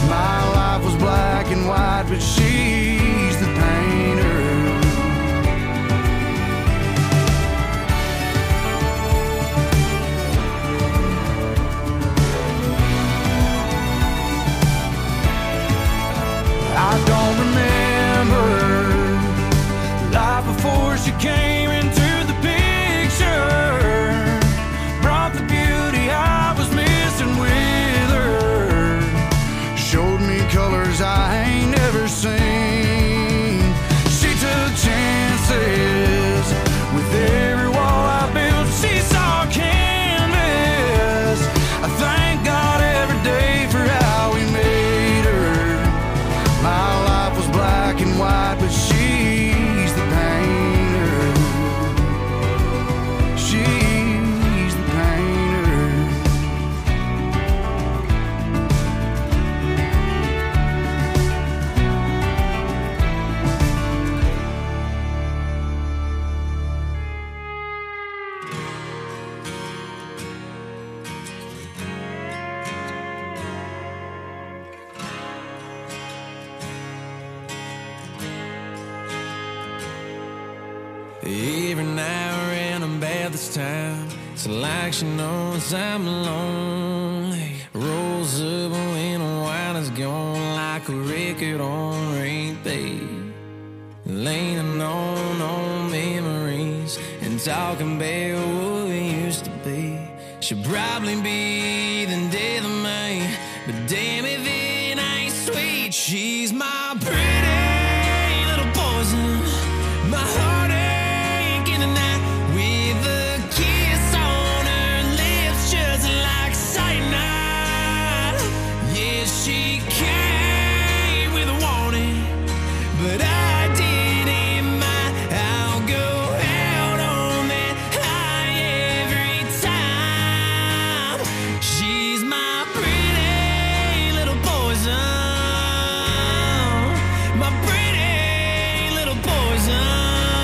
My life was black and white, but she's the painter. I don't remember life before she came into the picture. Brought the beauty I was missing with her. Showed me colors I ain't never seen. She took chances with every wall I built. She saw canvas. I thank God every day for how we made her. My life was black and white, but she's the painter. She's the painter. Every now and about this time, it's like she knows I'm lonely. Rolls up when the wine is gone, like a record on repeat. Leaning on memories and talking about what we used to be. She'll probably be the death of me, but damn if it ain't sweet. She's my pretty little poison, my heartache in the night, with a kiss on her lips just like cyanide. Yeah, she came with a warning, but I didn't mind. I'll go out on that high every time. She's my pretty little poison, my pretty little poison.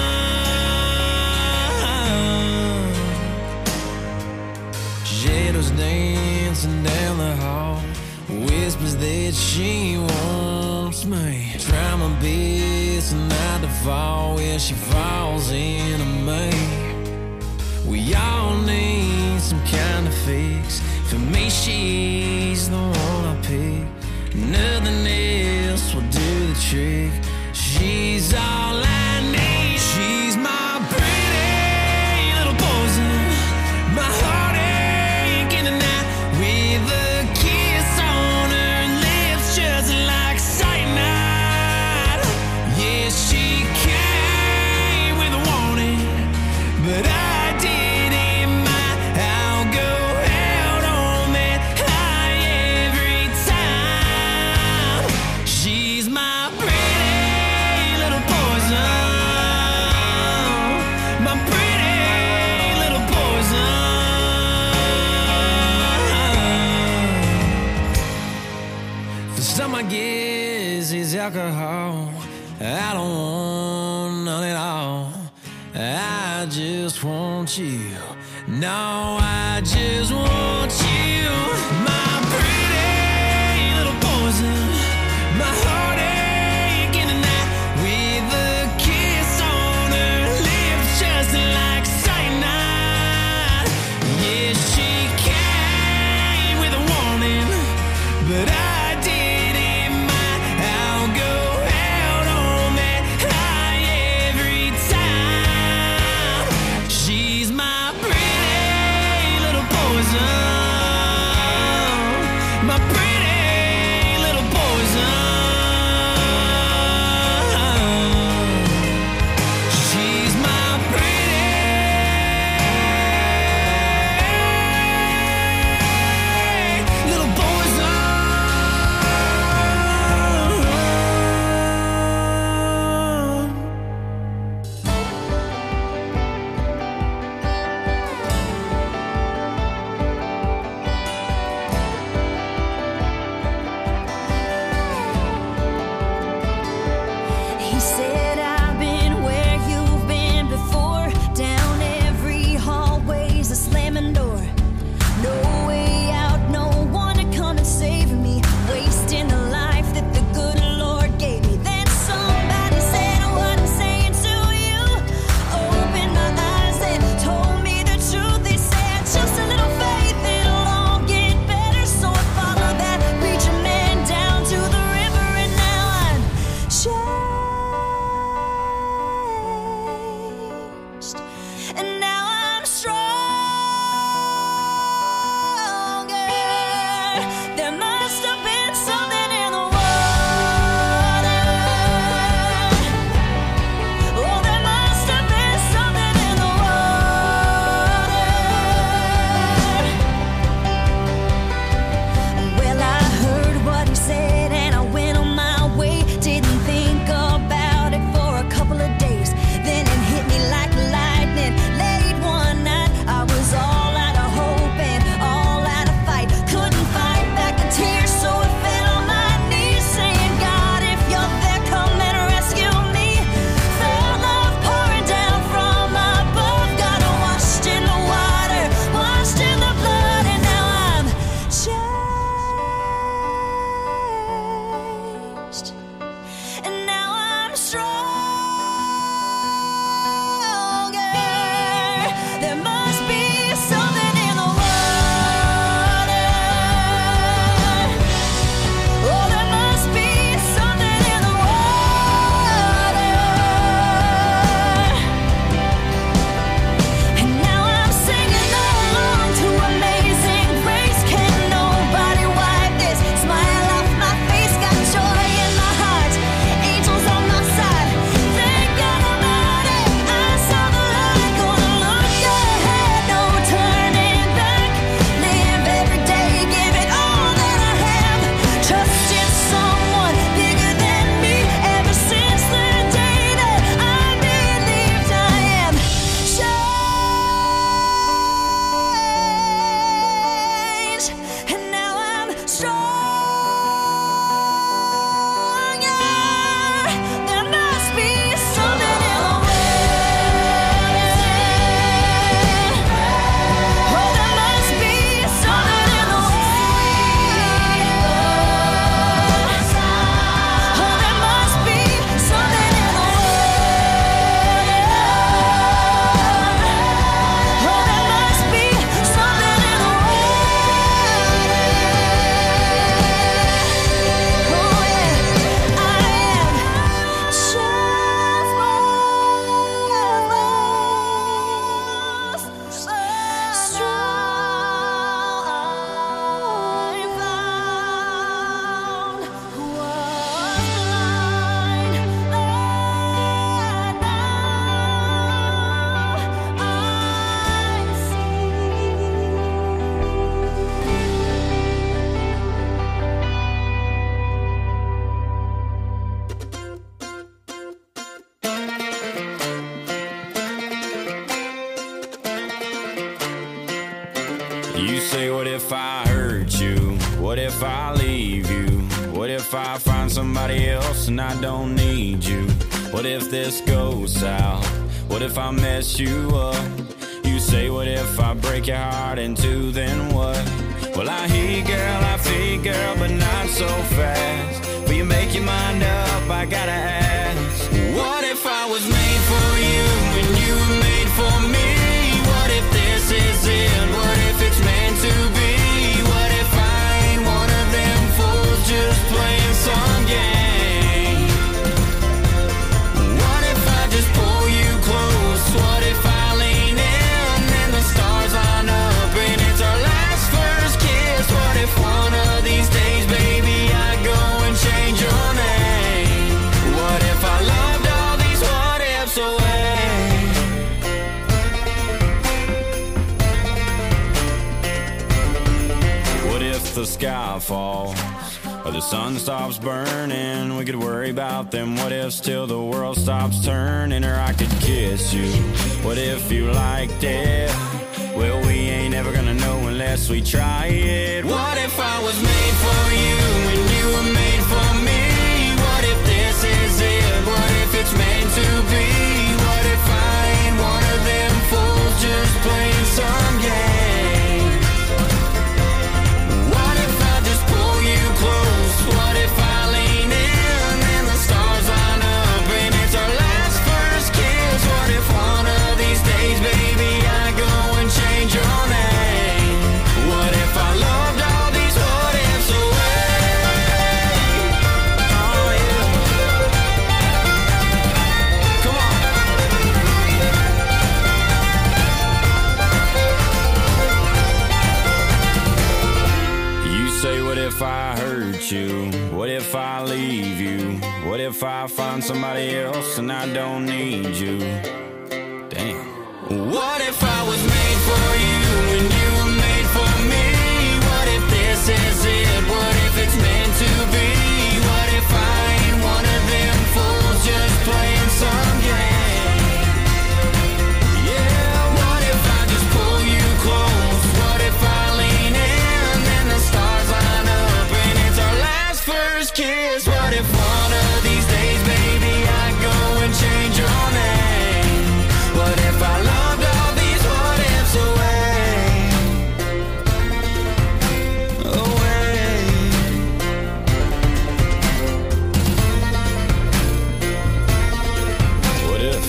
Shadows dancing down the hall, whispers that she wants me. Try my best not to fall where she falls into me. We all need some kind of fix. For me, she's the one I pick. Nothing else will do the trick. She's all I need. She's my pretty little poison, my heartache in the night, with a kiss on her lips just like cyanide. Yeah, she came with a warning, but I didn't mind. I'll go out on that high every time. She's my pretty little poison, my pretty little poison. For some, I guess it's alcohol. I don't want none at all. I just want you. No, I just want you. My pretty little poison, my heartache in the night, with a kiss on her lips just like cyanide. Yeah, she came with a warning, but I didn't mind. I'll go out on that high every time. She's my pretty little poison. say, what if I hurt you? What if I leave you? What if I find somebody else and I don't need you? What if this goes south? What if I mess you up? You say, what if I break your heart in two, then what? Well, I hear you, girl, I feel you, girl, but not so fast. Will you make your mind up? I gotta ask. What if I was made for you and you were made for me? What if this is it? What if it's meant to be? What if I ain't one of them fools just playing some game? What if I just pull you close? What if I lean in and the stars line up and it's our last first kiss? What if one of these days, baby, I go and change your name? What if I loved all these what ifs away? What if the sky falls or the sun stops burning? We could worry about them what ifs till the world stops turning. Or I could kiss you. What if you liked it? Well, we ain't ever gonna know unless we try it. What if I was made for you and you were made for me? What if this is it? What if it's meant to be? What if I ain't one of them fools just playing some game? What if I just pull you close? What if I lean in and the stars line up and it's our last first kiss? What if one of these days, baby, I go and change your name? What if I loved all these what ifs away? Oh yeah. Come on. You say, what if I hurt you? What if I leave you? What if I find somebody else and I don't need you? Damn. What if I was made for you and you were made for me? What if this is it? What if it's meant to be? What if I ain't one of them fools just playing some game? Yeah, what if I just pull you close? What if I lean in and the stars line up and it's our last first kiss? What if one of these days, baby, I go and change your name? What if I loved all these what ifs away? Away. What if?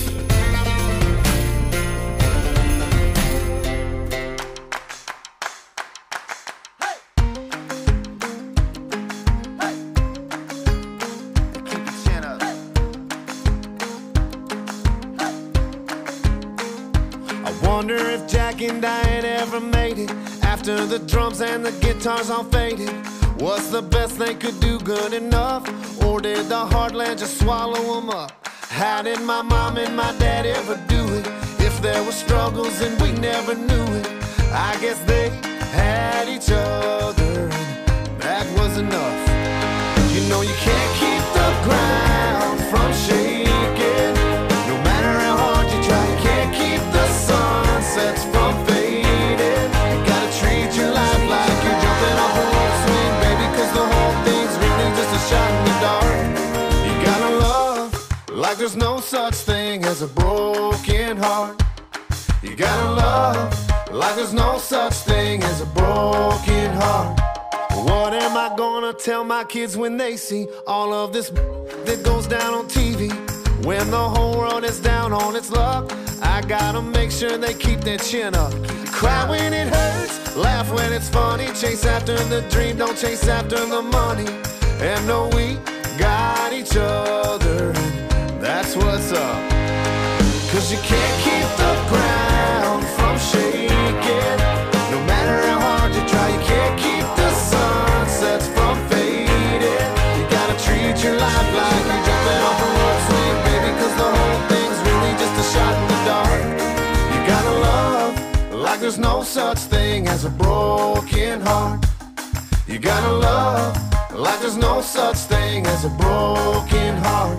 I wonder if Jack and Diane ever made it after the drums and the guitars all faded. What's the best they could do good enough? Or did the heartland just swallow them up? How did my mom and my dad ever do it? If there were struggles and we never knew it, I guess they had each other and that was enough. You know you can't keep the ground from shaking. No matter how hard you try, you can't keep the sunsets from fading. You gotta treat your life like you're jumping off a rope swing, baby, cause the whole thing's really just a shot in the dark. You gotta love like there's no such thing as a broken heart. You gotta love like there's no such thing as a broken heart. What am I gonna tell my kids when they see all of this that goes down on TV? When the whole world is down on its luck, I gotta make sure they keep their chin up. Cry when it hurts, laugh when it's funny. Chase after the dream, don't chase after the money. And know we got each other, and that's what's up. Cause you can't keep the ground from shaking. No matter how hard you try, you can't keep the sunsets from fading. You gotta treat your life like you're jumping off a rope swing, baby, cause the whole thing's really just a shot in the dark. You gotta love like there's no such thing as a broken heart. You gotta love like there's no such thing as a broken heart.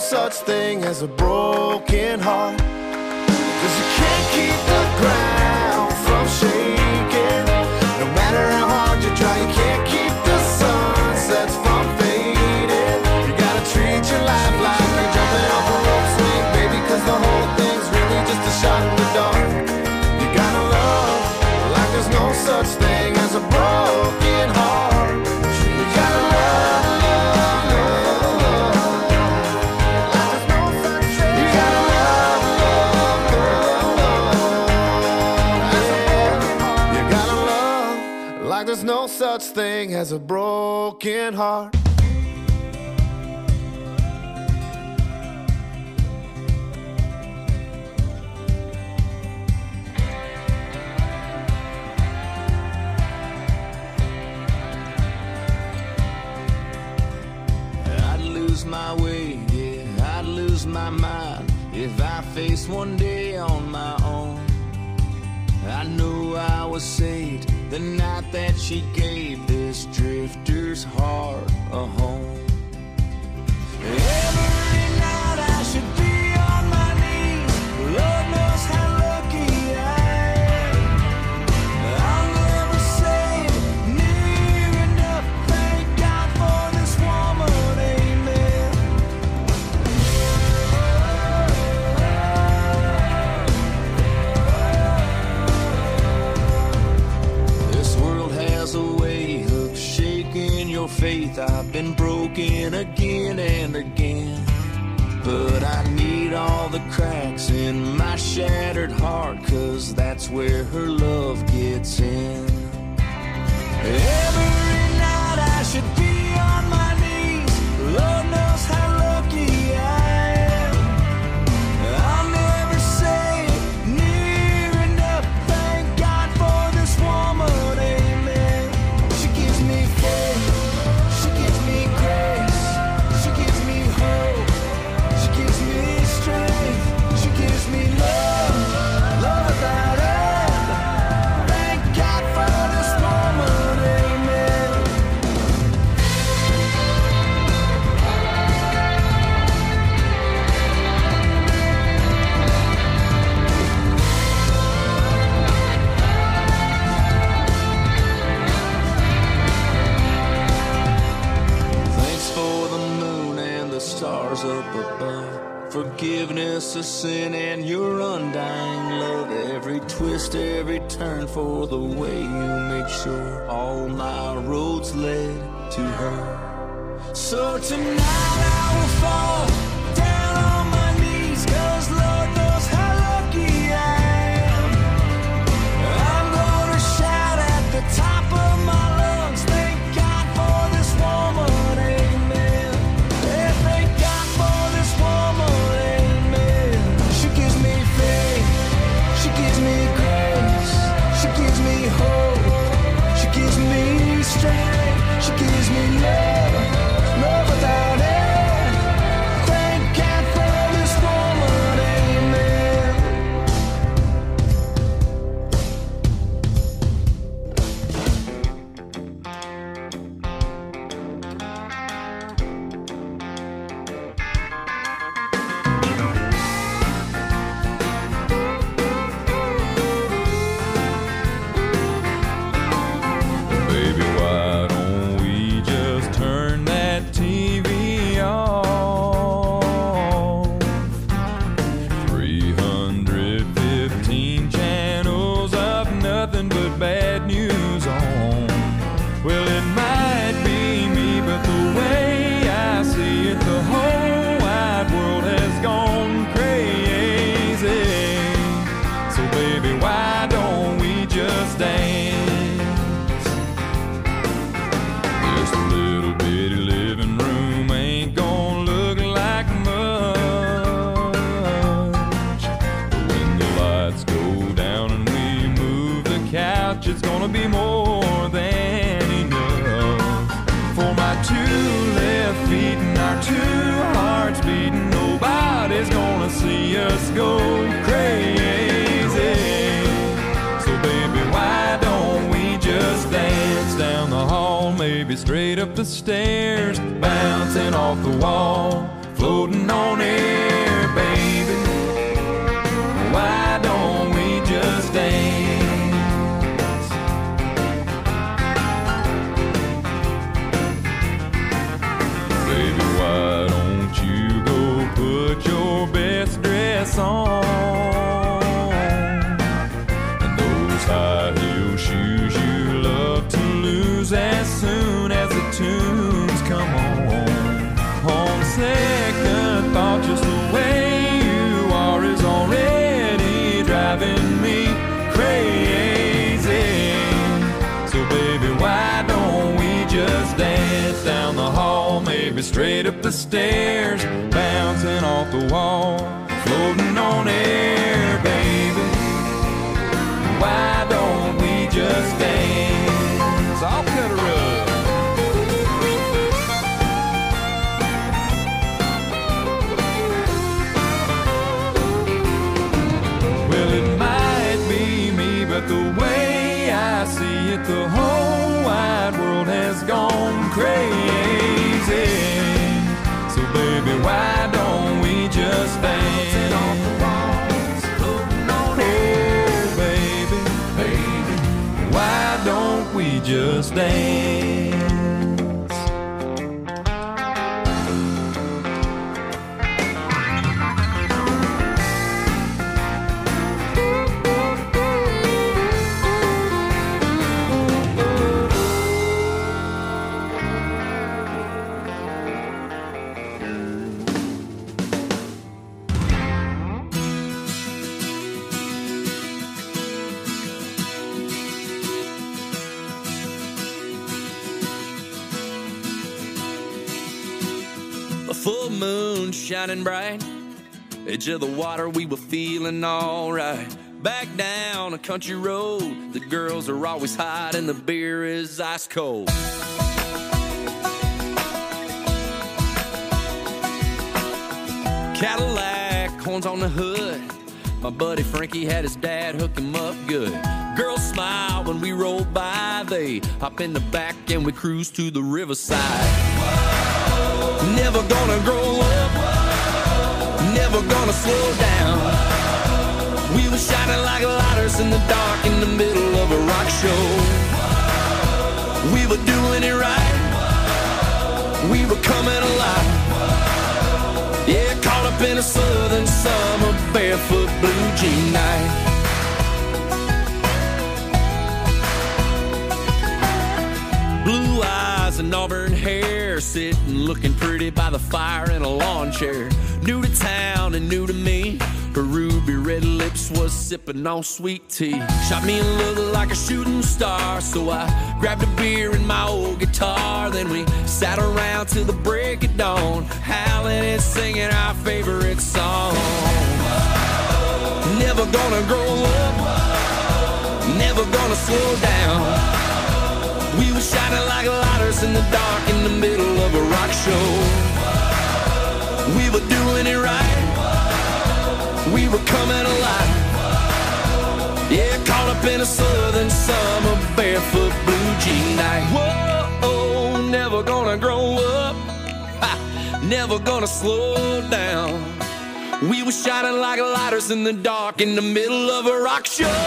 such thing as a broken heart. 'Cause you can't keep the ground from shaking. No matter how hard you try, you can't keep the sunsets from fading. You gotta treat your life like you're jumping off a rope swing, baby, 'cause the whole thing's really just a shot in the dark. You gotta love like there's no such thing as a broken heart. You gotta love, love, love, love, like there's no such thing. You gotta love, love, love, love, yeah. You gotta love like there's no such thing as a broken heart. My way, yeah, I'd lose my mind if I faced one day on my own. I know I was saved the night that she gave this drifter's heart a home. Every night I should be on my knees. Lord knows how lucky I am. I'll never say near enough. Thank God for this woman. Faith, I've been broken again and again, but I need all the cracks in my shattered heart, 'cause that's where her love gets in. Every night I should be on my knees. Lord knows how lucky I am. I'll never say near enough. Thank God for this woman, amen. She gives me faith. Up above, forgiveness of sin and your undying love. Every twist, every turn for the way you make sure all my roads led to her. So tonight I will fall down on my knees, 'cause Lord knows how lucky I am. I'm gonna shout at the top of my lungs, thank God for this woman, amen. Thank God for this woman, amen. She gives me faith, she gives me grace, she gives me hope, she gives me strength, she gives me love, love without end. Thank God for this woman, amen. It's gonna be more than enough for my two left feet and our two hearts beating. Nobody's gonna see us go crazy. So baby, why don't we just dance down the hall, maybe straight up the stairs, bouncing off the wall, floating on air, baby. Why don't we just dance? Baby, why don't you go put your best dress on? And those high heel shoes you love to lose as soon as the tunes come on. On second thought, just the way you are is already driving me crazy. So baby, why don't we just dance down the hall, maybe straight up the stairs, bouncing off the wall, floating on air, baby. Why don't we just dance? I'll cut a rug. Well, it might be me, but the way I see it, the whole wide world has gone crazy. So baby, why don't we just dance? Off the walls, floating on air, baby, baby. Why don't we just dance? Full moon shining bright, edge of the water, we were feeling alright. Back down a country road, the girls are always hot and the beer is ice cold. Cadillac, horns on the hood, my buddy Frankie had his dad hook him up good. Girls smile when we roll by, they hop in the back and we cruise to the riverside. Never gonna grow up, never gonna slow down. We were shining like lighters in the dark in the middle of a rock show. We were doing it right, we were coming alive. Yeah, caught up in a southern summer, barefoot blue jean night. Blue eyes and auburn hair, sitting looking pretty by the fire in a lawn chair. New to town and new to me, her ruby red lips was sipping on sweet tea. Shot me a look like a shooting star, so I grabbed a beer and my old guitar. Then we sat around till the break of dawn, howling and singing our favorite song. Never gonna grow up, never gonna slow down. We were shining like lighters in the dark in the middle of a rock show. We were doing it right, we were coming alive. Yeah, caught up in a southern summer, barefoot blue jean night. Whoa, never gonna grow up, never gonna slow down. We were shining like lighters in the dark in the middle of a rock show.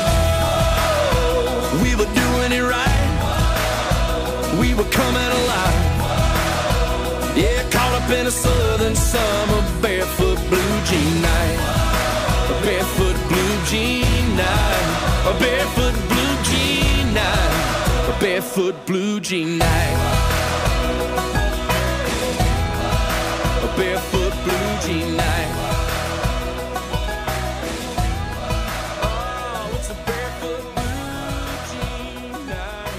We were doing it right, we were coming alive. Yeah, caught up in a southern summer, barefoot blue jean night. A barefoot blue jean night. A barefoot blue jean night. A barefoot blue jean night. A barefoot blue jean night. Oh, it's a barefoot blue jean night.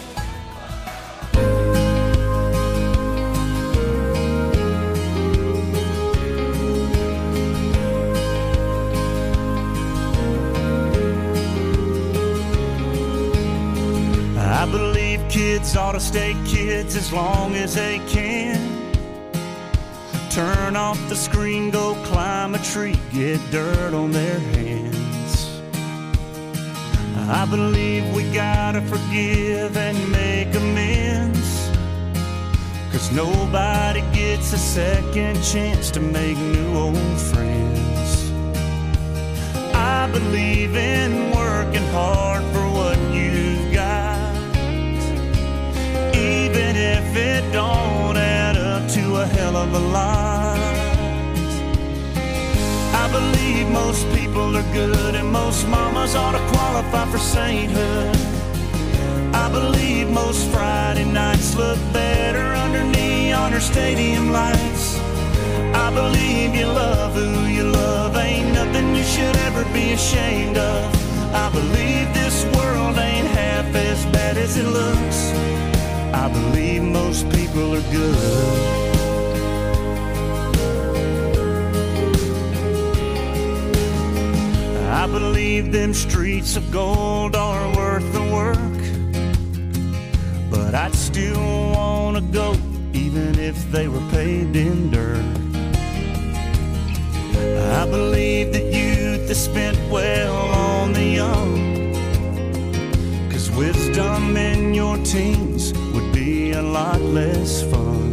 I believe kids ought to stay kids as long as they can. Turn off the screen, go climb a tree, get dirt on their hands. I believe we gotta forgive and make amends, 'cause 'cause nobody gets a second chance to make new old friends. I believe in working hard for what you got, even if it don't add up to a hell of a lot. I believe most people are good and most mamas ought to qualify for sainthood. I believe most Friday nights look better under neon or stadium lights. I believe you love who you love, ain't nothing you should ever be ashamed of. I believe this world ain't half as bad as it looks. I believe most people are good. I believe them streets of gold are worth the work, but I'd still wanna go even if they were paved in dirt. I believe that youth is spent well on the young, 'cause wisdom in your teens would be a lot less fun.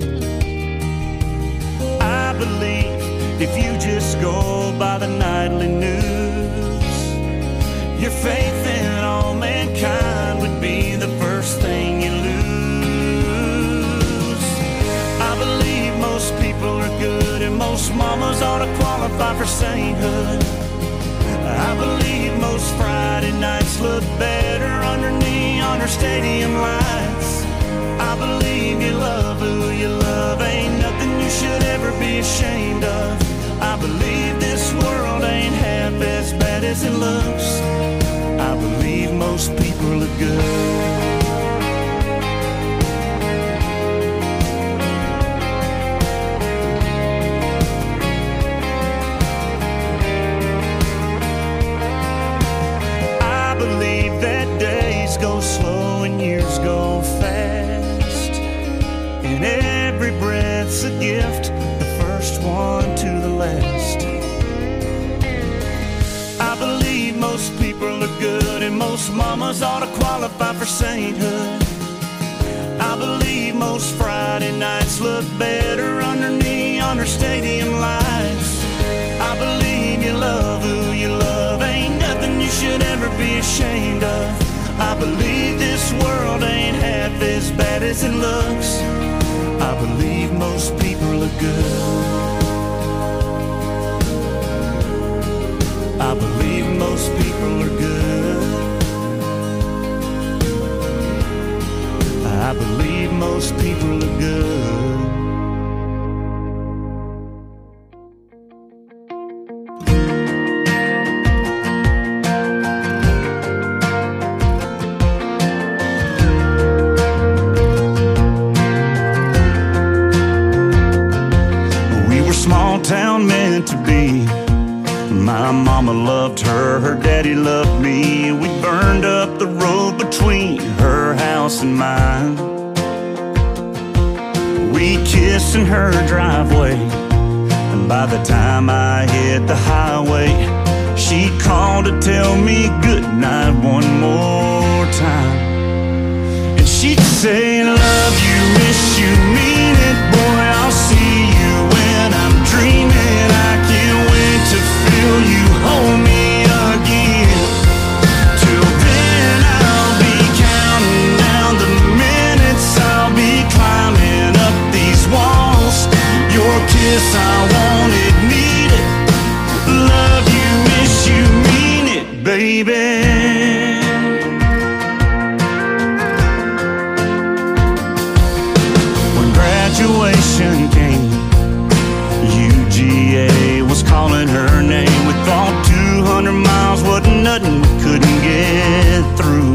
I believe if you just go by the nightly news, your faith in all mankind would be the first thing you lose. I believe most people are good and most mamas ought to qualify for sainthood. I believe most Friday nights look better under neon or stadium lights. I believe you love who you love, ain't nothing you should ever be ashamed of. I believe this world ain't half as bad as it looks. I believe most people are good. I believe that days go slow and years go fast, and every breath's a gift, the first one to the last. I believe most people are good and most mamas ought to qualify for sainthood. I believe most Friday nights look better under neon or stadium lights. I believe you love who you love, ain't nothing you should ever be ashamed of. I believe this world ain't half as bad as it looks. I believe most people are good. I believe most people are good. I believe most people are good. We were small town meant to be. My mama loved her, her daddy loved me. We burned up the road between her house and mine. We kissed in her driveway, and by the time I hit the highway, she called to tell me good night one more time. And she'd say, love you, miss you, mean it, boy, I'll see you when I'm dreaming. I can't wait to feel you hold me again. Till then I'll be counting down the minutes, I'll be climbing up these walls. Your kiss, I want it, need it. Love you, miss you, mean it, baby. When graduation came, UGA was calling her name. We thought 200 miles wasn't nothing we couldn't get through.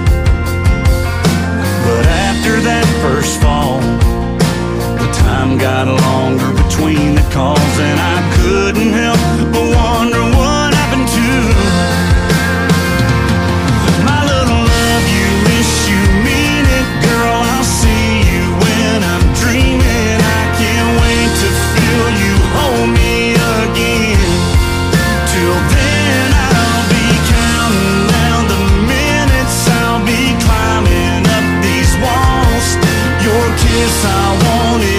But after that first fall, the time got longer between the calls, and I couldn't help but wonder what happened to my little love you, miss you, mean it, girl, I'll see you when I'm dreaming. I can't wait to feel you hold me again. Till then I'll be counting down the minutes, I'll be climbing up these walls. Your kiss, I want it.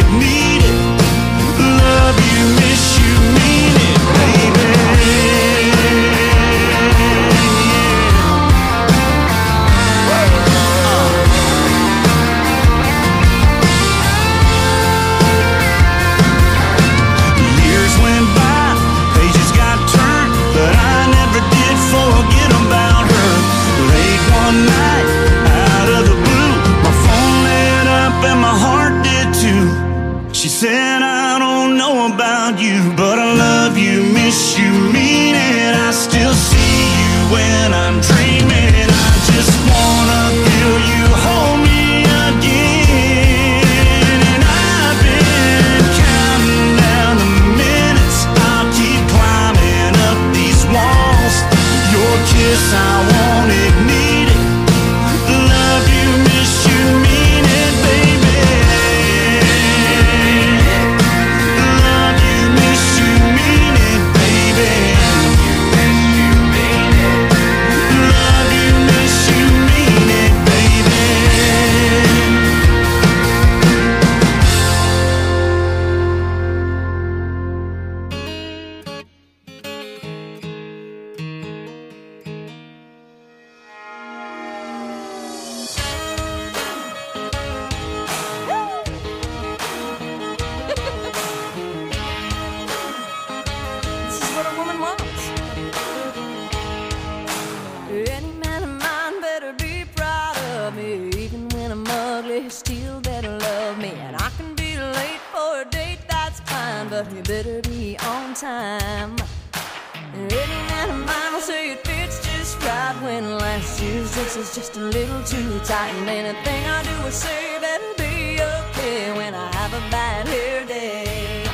you still better love me. And I can be late for a date, that's fine, but you better be on time. Any man of mine will say it fits just right when last year's dress is just a little too tight. And anything I do or say better be okay when I have a bad hair day.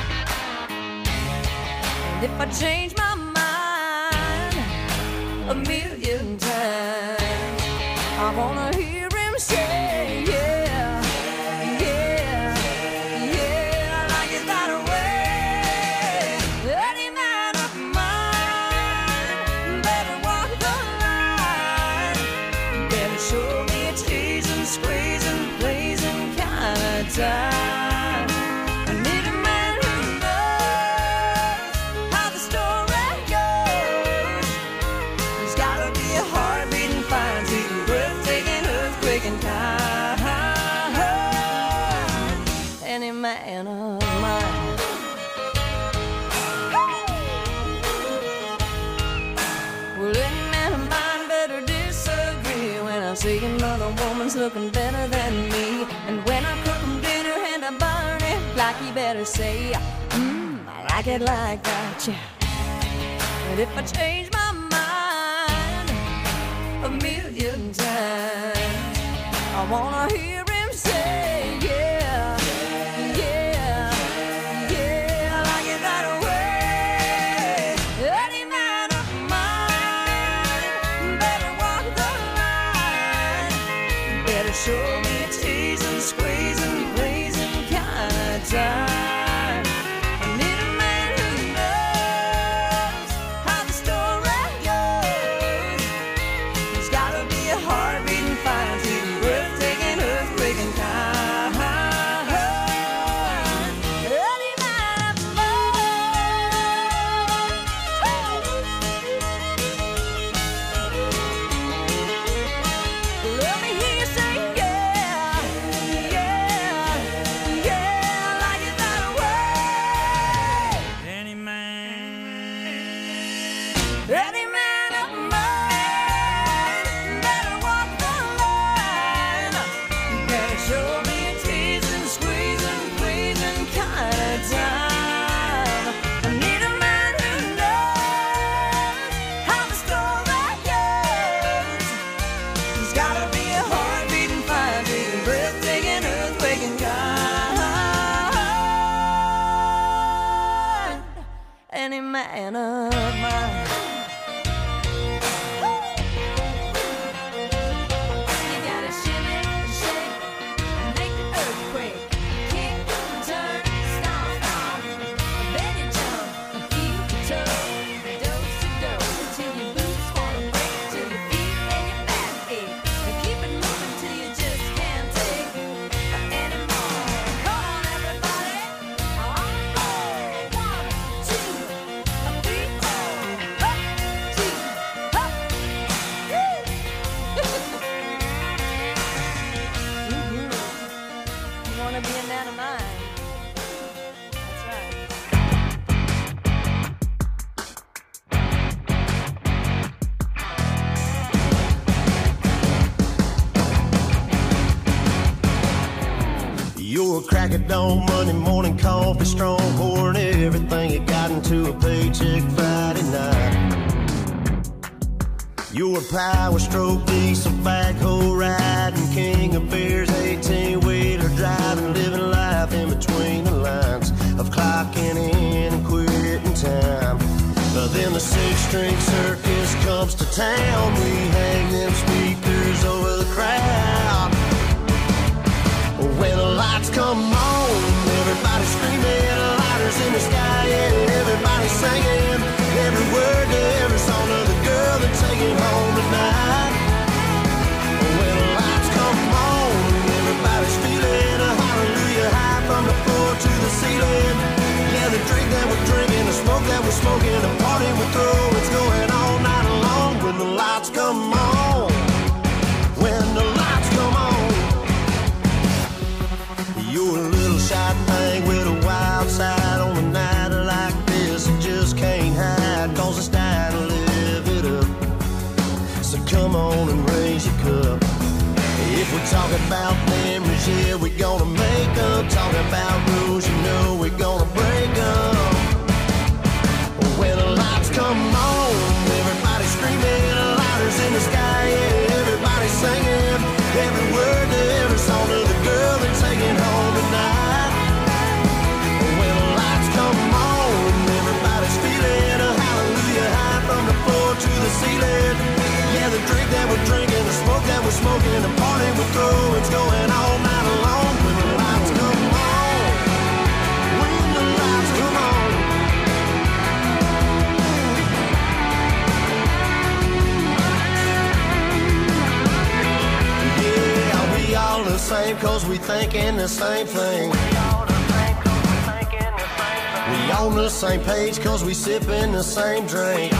And if I change my mind a million times, I wanna hear him say, yeah, yeah, yeah, I like it that way. Any man of mine better walk the line, better show me a teasing, squeezing, blazing kind of time. I need a man who knows how the story goes. There's gotta be a heart beating fine, sweet, breathtaking, earthquaking kind. Any man of mine. Well, any man of mine better disagree when I see another woman's looking better than me. And when I cook 'em dinner and I burn it, like you better say, I like it like that, yeah. And if I change my mind a million times, I wanna hear him say, yeah, yeah, yeah, I like it that way. Any man of mine better walk the line, better show me a teasing, squeezing, blazing kind of time. I need a man who knows how the story goes. There's gotta be a heart beating fine, sweet, breathtaking, earthquaking kind. Any man of mine. Let me hear you say, yeah, yeah, yeah, I like it that way. Any man. Any man of mine better walk the line, better show me a teasing, squeezing, pleasing kind of time. I need a man who knows how the story goes. There's gotta be a heart beating fine, beating, breathtaking, earthquaking kind. Any man of mine. You gotta shimmy, shake, and make the earthquake. Kick, turn, stomp, stomp. Then you jump and keep your toe. Dose to dose till your boots wanna break, till your feet and your back ache. And keep it moving till you just can't take anymore. Come on, everybody. On the floor. 1, 2, 3, 4. Up, 2, up. Woo! You wanna be a man of mine? That's right. You're a crack of dawn, Monday morning coffee, strong pouring everything you got into a paycheck Friday night. You're a power stroke, diesel backhoe riding, king of beers, 18-wheeler driving, living life in between the lines of clocking in and quitting time. Then the six-string circus comes to town. We hang them speakers over the crowd. When the lights come on, everybody's screaming, lighters in the sky, yeah, everybody's singing every word to every song of the girl they're taking home tonight. When the lights come on, everybody's feeling a hallelujah high from the floor to the ceiling. Yeah, the drink that we're drinking, the smoke that we're smoking, the party we're throwing, it's going all night long. When the lights come on, when the lights come on, you're a little Talking about memories, yeah, we gonna make them. Talking about rules, you know we're gonna break them. When the lights come on, everybody screaming, lighters in the sky, yeah, everybody singing. Every word to every song to the girl they're taking home tonight. When the lights come on, everybody's feeling a hallelujah high from the floor to the ceiling. Yeah, the drink that we're drinking, the smoke that we're smoking, the party we're throwing, it's going all night long. When the lights come on, when the lights come on. Yeah, we all the same cause we thinking the same thing. We on the same page cause we sipping the same drink.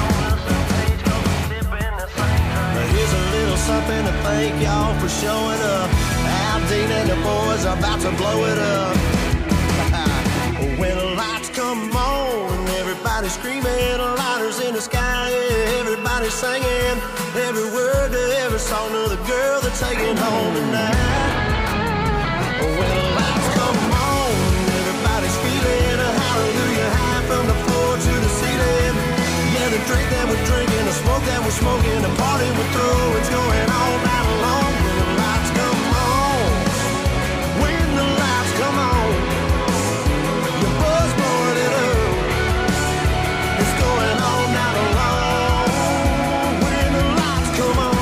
Here's a little something to thank y'all for showing up. Al Dean and the boys are about to blow it up. When the lights come on, everybody's screaming, lighters in the sky, yeah, everybody's singing. Every word to every song to the girl they're taking home tonight. When the lights come on, everybody's feeling a hallelujah high from the floor to the ceiling. Yeah, the drink that we're drinking, the smoke that we're smoking, the party we're throwing, it's going all night long. When the lights come on, when the lights come on, your buzz blowing it up, it's going all night long. When the lights come on.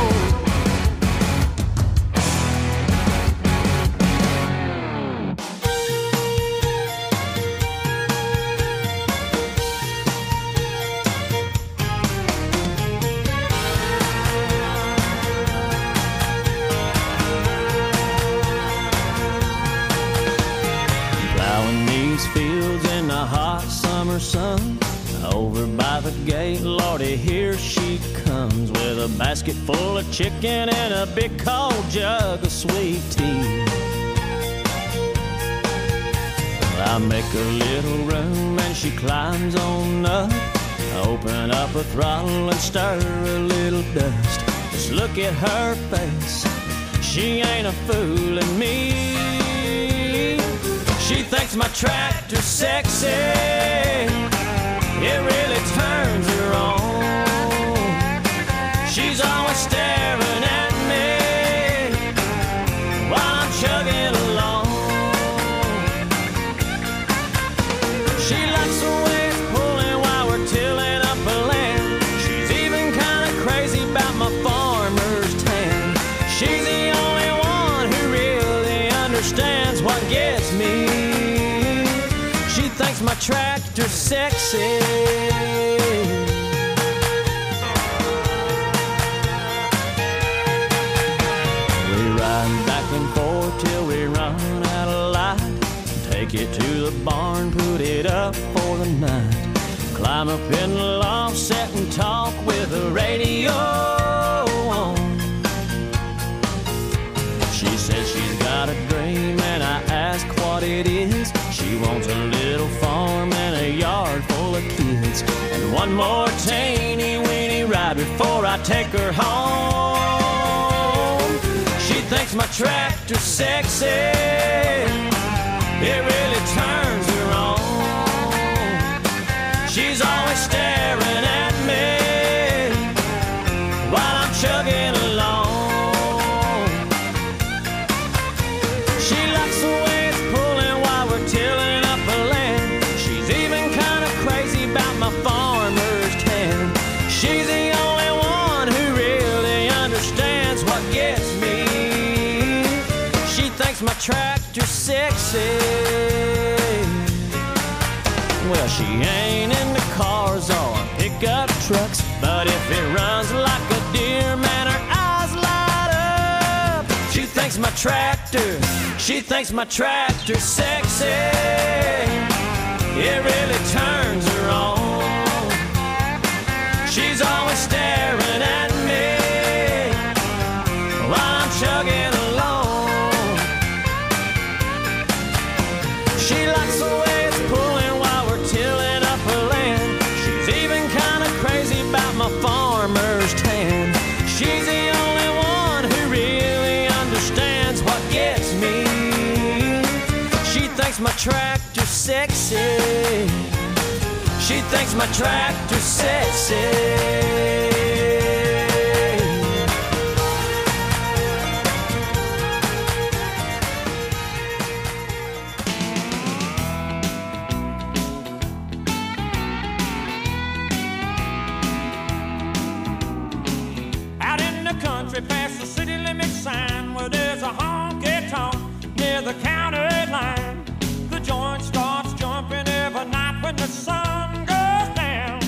Fields in the hot summer sun. Over by the gate, Lordy, here she comes with a basket full of chicken and a big cold jug of sweet tea. Well, I make a little room and she climbs on up. Open up a throttle and stir a little dust. Just look at her face, she ain't a fooling me. She thinks my tractor's sexy, it really turns her on. She's always staring at me while I'm chugging along. She likes the way it's pulling while we're tilling up a land. She's even kind of crazy about my farmer's tan. She's the only one who really understands what gets me. Thinks my tractor's sexy. We ride back and forth till we run out of light. Take it to the barn, put it up for the night. Climb up in the loft, sit and talk with the radio on. She says she's got a dream and I ask what it is. She wants a little farm and a yard full of kids, and one more teeny weeny ride before I take her home. She thinks my tractor's sexy, it really turns her on. She's always staring at me while I'm chugging along. She likes the way it's pulling while we're tilling up a land. She's even kind of crazy about my farmer's tan. She's the only one who really understands what gets me. She thinks my tractor's sexy. Well, she ain't into cars or pickup trucks, but if it runs like a deer, man, her eyes light up. She thinks my tractor, she thinks my tractor's sexy. It really turns her on. She's always staring at me while I'm chugging along. She likes the way it's pulling while we're tilling up her land. She's even kind of crazy about my farmer's tan. She's the only one who really understands what gets me. She thinks my tractor's sexy. She thinks my tractor's sexy. Past the city limit sign where there's a honky-tonk near the county line. The joint starts jumping every night when the sun goes down.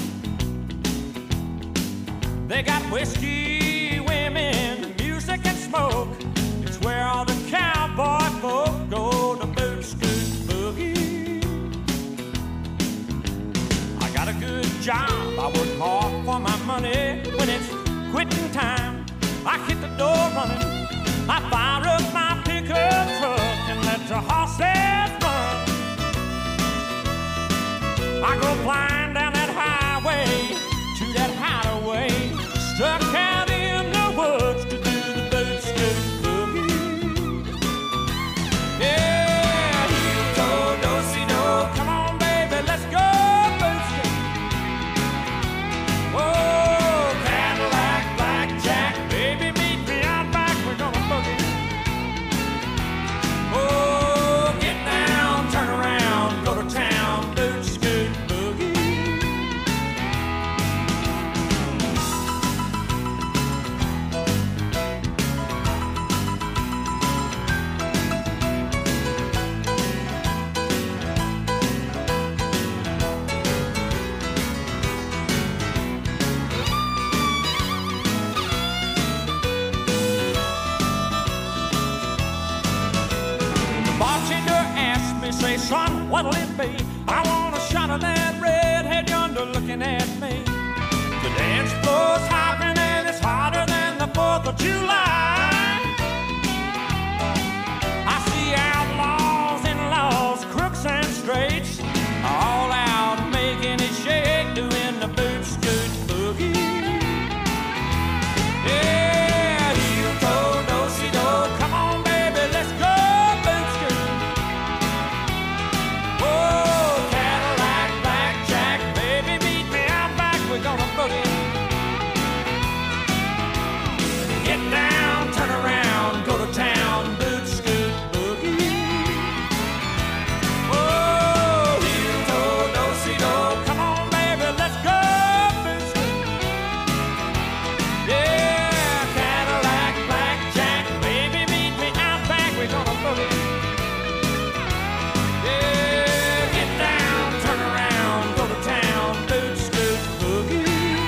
They got whiskey, women, music and smoke. It's where all the cowboy folk go to boot scoot boogie. I got a good job, I work hard for my money. When it's quitting time, I hit the door running. I fire up my pickup truck and let the horses run. I go flying down that highway to that hideaway, stuck out in the woods to do the boot scoot boogie. Yeah, heel toe, do-si-do, come on baby, let's go boot scoot. Whoa. Say, son, what'll it be? I want a shot of that redhead yonder looking at me. The dance floor's hopping and it's hotter than the 4th of July. I see outlaws and laws, crooks and straights, all out making it shake, doing the boot scoot boogie. Yeah, heel toe, do-si-do, come on baby, let's go. Get down, turn around, go to town, boot scoot boogie. Oh, heel toe, do-si-do, come on baby, let's go boot scoot. Yeah, Cadillac, blackjack, baby meet me out back, we're gonna boogie. Yeah, get down, turn around, go to town, boot scoot boogie.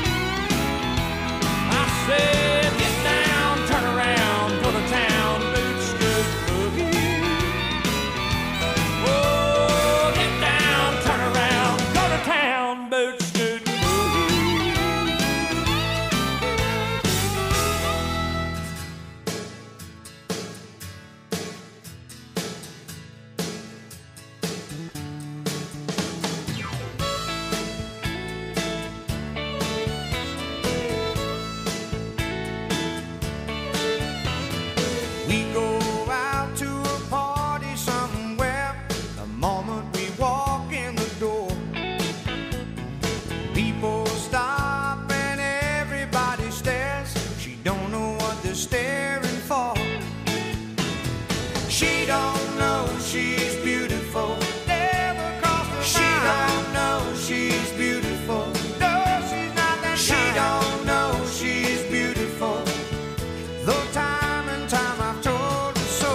I said get down, turn around, go to town, boot scoot boogie. Oh, get down, turn around, go to town, boot scoot boogie. We go out to a party somewhere. The moment we walk in the door, people stop and everybody stares. She don't know what they're staring for. She don't know she's beautiful. Never crossed her mind. She don't know she's beautiful. No, she's not that kind. She don't know she's beautiful. Though time and time I've told her so.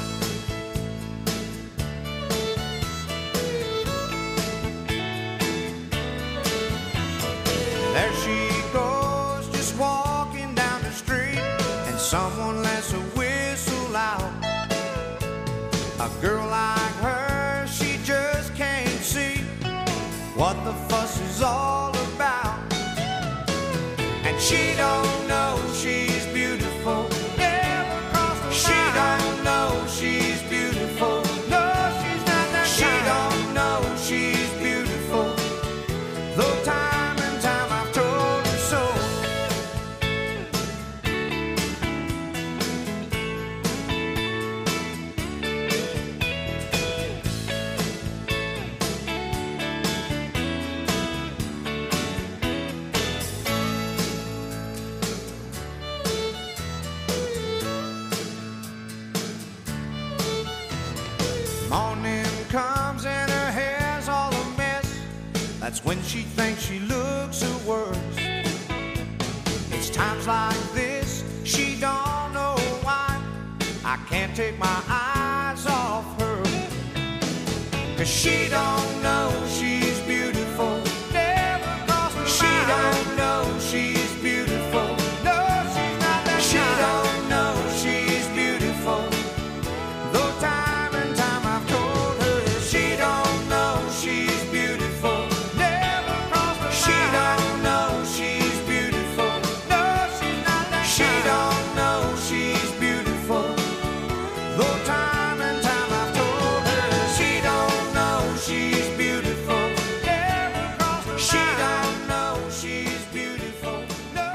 There she goes, just walking down the street, and someone lets a whistle out. A girl like her, she just can't see what the fuss is all about. And she don't know she's beautiful. Never crossed her mind. She don't know she's beautiful. No, she's not that kind. She don't know she's beautiful. Though time and time I've told her so. when she thinks she looks her worst. It's times like this she don't know why I can't take my eyes off her. 'Cause she don't know she's beautiful. Never crossed my mind. She don't know she's beautiful. No, she's not that kind. She don't know she's beautiful. Though time and time I've told her she don't know she's beautiful. Never crossed my mind. She don't know she's beautiful. No, she's not that kind. She don't know she's beautiful. Though time and time I've told her she don't know she's beautiful. Never crossed my mind. She don't know she's beautiful. No.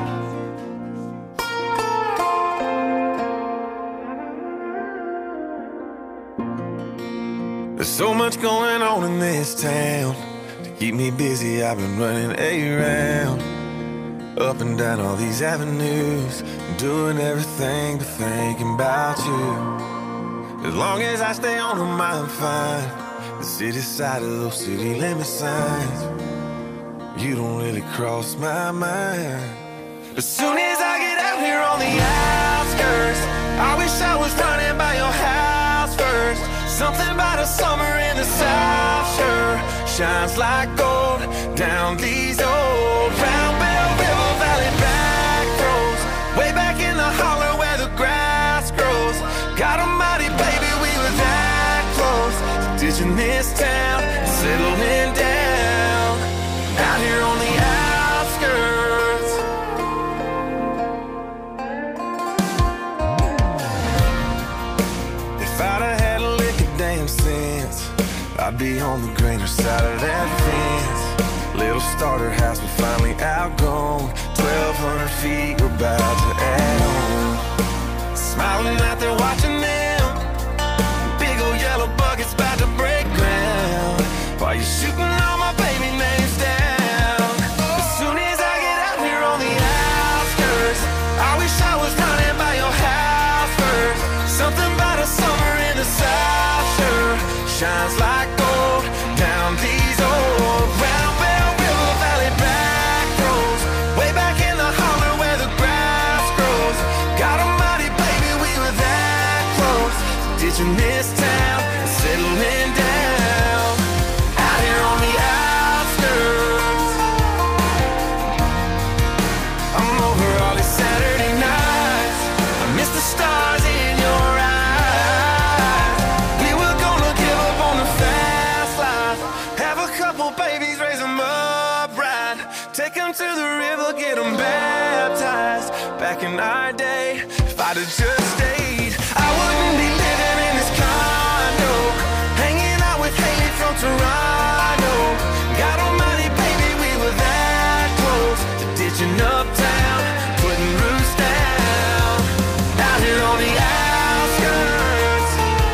There's so much going on in this town. To keep me busy, I've been running around, up and down all these avenues, doing everything but thinking about you. As long as I stay on them, I'm fine. The city side of those city limit signs, you don't really cross my mind. As soon as I get out here on the outskirts, I wish I was running by your house first. Something about a summer in the South sure shines like gold down these old Round Bell River Valley back roads, way back in the holler where the grass grows. God almighty, baby, we were that close to ditching this town and settling down out here on the outskirts. If I'd have had a lick of damn sense, I'd be on the greener side of that fence. Little starter house, we finally outgrown. 1,200 feet, we're about to add on. Smiling out there watching them, big old yellow buckets about to break ground, while you're shooting all my baby names down. As soon as I get out here on the outskirts, I wish I was running by your house first. Something about a summer in the South sure shines like gold down these old Round Bell River Valley back roads, way back in the holler where the grass grows. God almighty, baby, we were that close to ditching this town and settling down out here on the outskirts. I'm over all these Saturday nights, I miss the stars in your eyes. We were gonna give up on the fast life, have a couple babies, raise them up right, take them to the river, get them baptized. Back in our day, if I'd have just stayed, I wouldn't be living in this condo, hanging out with Haley from Toronto. God almighty, baby, we were that close to ditching uptown, putting roots down out here on the outskirts.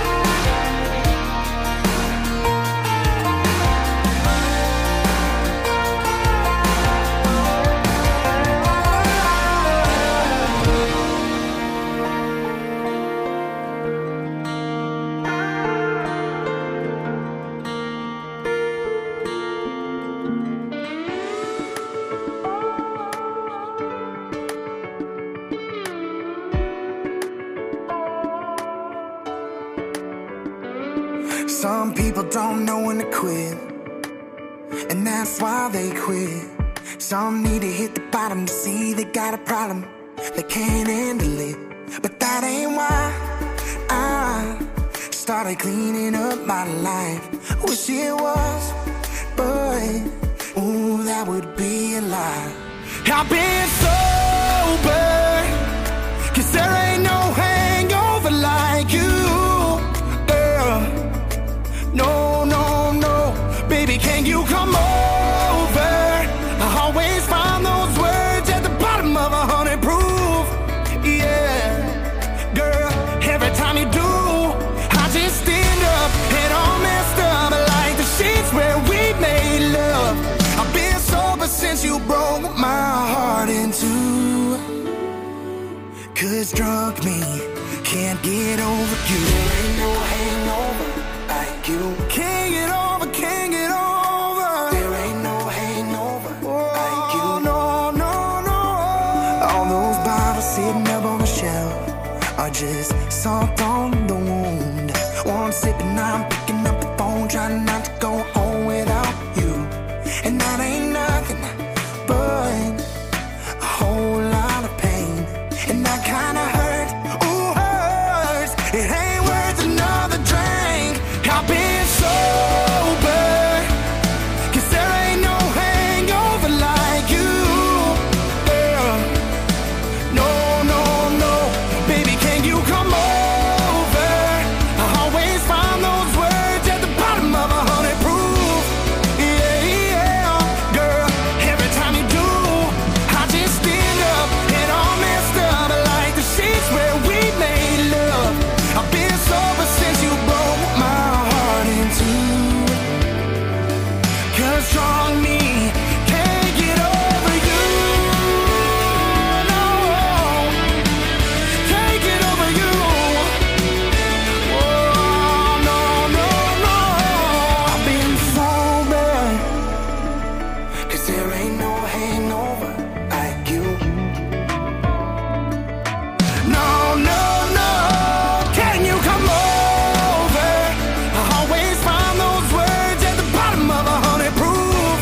Some people don't know when to quit, and that's why they quit. Some need to hit the bottom to see they got a problem, they can't handle it. But that ain't why I started cleaning up my life. Wish it was, but ooh, that would be a lie. I've been sober, 'cause there ain't no hangover like you, girl. No, no, no, baby, can you come over? I always find those words at the bottom of 100 proof. Yeah, girl, every time you do, I just stand up and all messed up like the sheets where we made love. I've been sober since you broke my heart in two. 'Cause drunk me can't get over you. There ain't no hangover like you. Can't get over, can't get over. There ain't no hangover. salt on the wound. One sip and I'm picking up the phone, trying not to go home without you. And that ain't nothing but a whole lot of pain. And that kinda hurt, ooh, hurts. It ain't worth another drink. I've been sober, 'cause there ain't no hangover like you. No, no, no, baby, can you come over? I always find those words at the bottom of 100 proof. Yeah, yeah, girl, every time you do, I just stand up and all messed up like the sheets where we made love. I've been sober since you broke my heart in two. 'Cause strong me can't get over you. No, can't get over you. Oh, no, no, no. I've been sober, 'cause there ain't no hangover like you. No, no, no, can you come over? I always find those words at the bottom of 100 proof.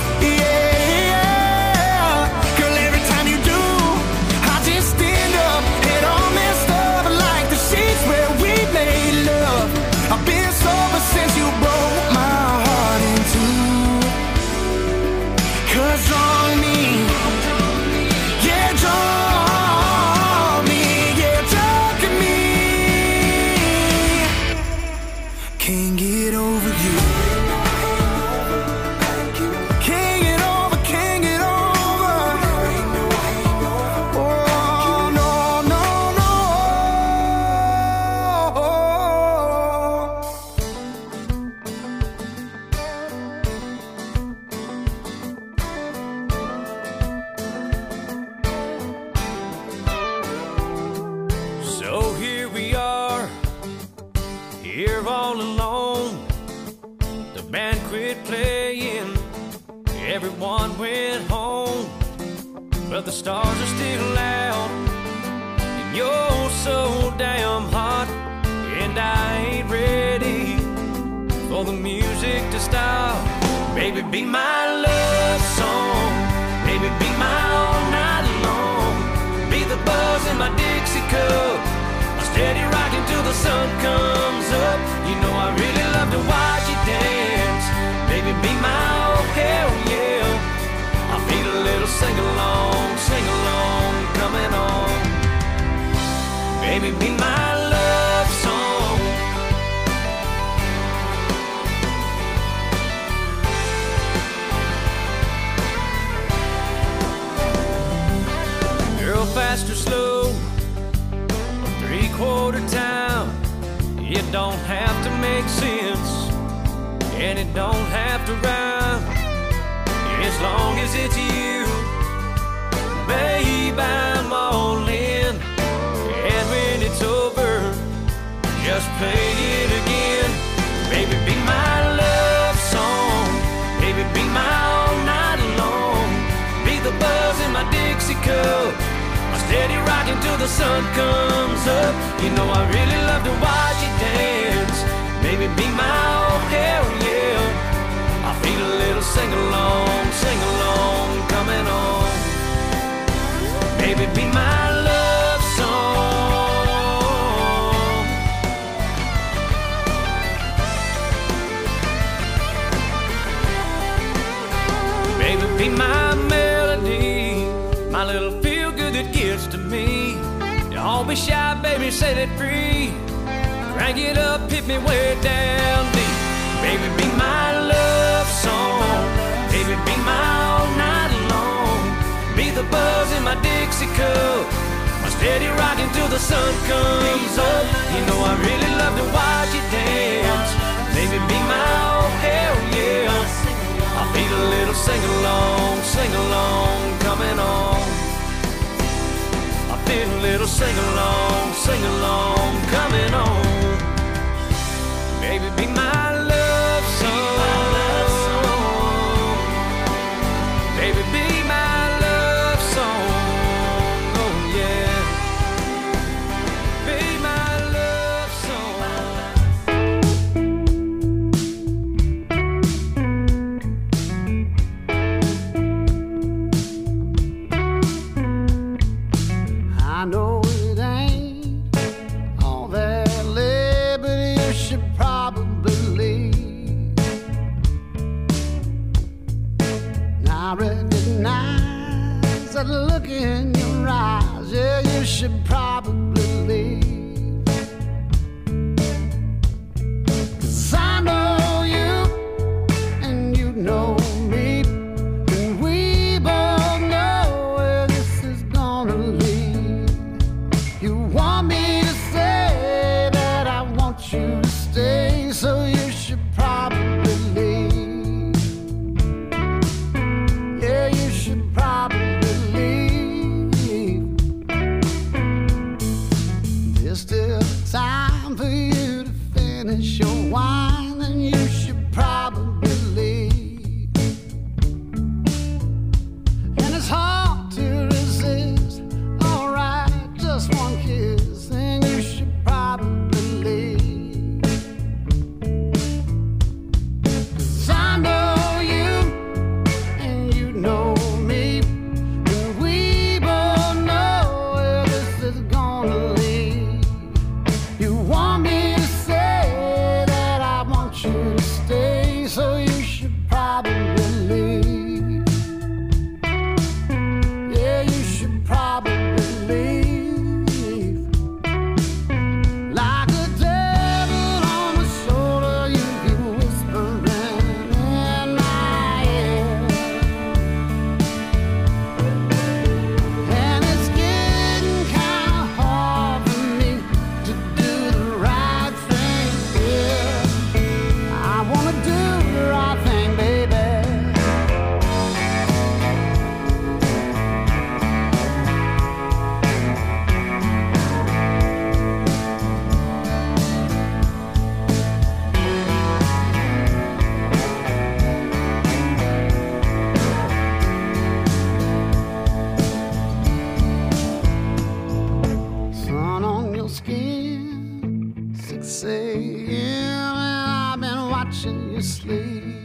Yeah, girl, every time you do, I just stand up and all messed up like the sheets where we made love. I've been sober since you broke my heart in two. 'Cause draw me, yeah, draw me, yeah, talk to me. Can't get over you. Can't get over, can't get over. Oh, no, no, no. So here we are, here all alone. The band quit playing, everyone went home. But the stars are still out, and you're so damn hot. And I ain't ready for the music to stop. Baby, be my love song. Baby, be my all night long. Be the buzz in my Dixie cup, my steady rocking till the sun comes up. You know I really love to watch you dance. Baby, be my oh hell yeah. I feel a little sing along coming on. Baby, be my love song. Girl, fast or slow, 3/4 time. It don't have to make sense, and it don't have to rhyme. As long as it's you, babe, I'm all in. And when it's over, just play it again. Baby, be my love song. Baby, be my all night long. Be the buzz in my Dixie cup, my steady rocking till the sun comes up. You know I really love to watch you dance. Baby, be my oh hell yeah. I feel a little sing along coming on. Baby, be my love song. Baby, be my melody, my little feel good that gets to me. Don't be shy, baby, set it free. Crank it up, hit me way down deep. Baby, be my love song. Baby, be my all night long. Be the buzz in my Dixie cup, my steady rocking till the sun comes up. You know I really love to watch you dance. Baby, be my oh hell yeah. I feel a little sing along coming on. I feel a little sing along coming on. Baby, be my love song. Baby, be my love song. Oh yeah. Be my love wine, then you should probably leave. And it's hard to resist. Alright, just one kiss, then you should probably leave. 'Cause I know you, and you know me, and we both know where this is gonna lead. You want me to say that I want you to stay, so you should probably leave. Yeah, you should probably leave. Like a devil on my shoulder, you keep whispering in my ear. And it's getting kind of hard for me to do the right thing here. I wanna do the right thing, baby. Sun on your skin, 6 a.m. and I've been watching you sleep.